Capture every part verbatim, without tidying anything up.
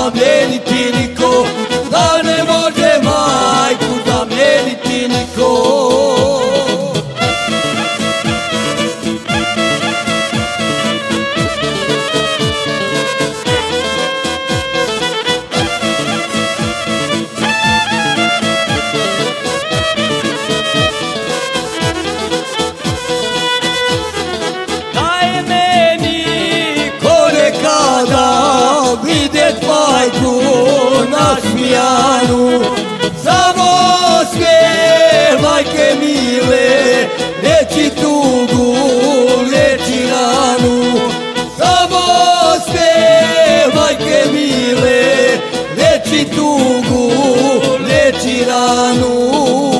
zamijeniti niko, da ne može majku zamijeniti niko. Vidjet majku nasmijanu, samo sve majke mile, liječi tugu, liječi ranu. Samo sve majke mile, liječi tugu, liječi ranu.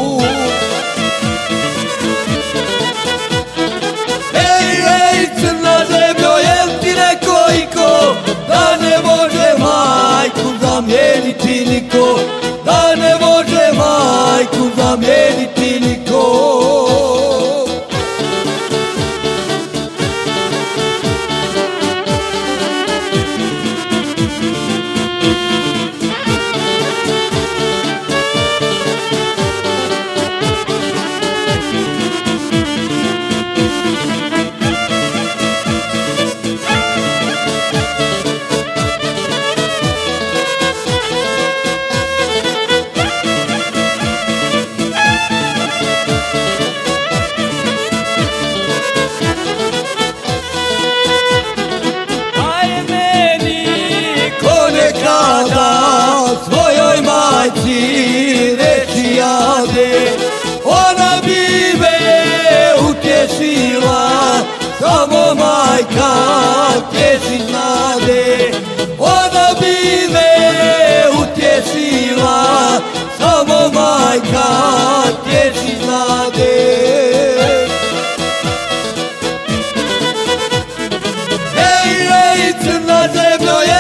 Ej, ej, crna zemljo, jel ti neko iko, da ne može majku zamijeniti niko, da ne može majku zamijeniti niko. Svojoj majci reći jade, ona bi me utješila, samo majka tješi znade. Ona bi me utješila, samo majka tješi znade. Ej, ej, crna zemljo,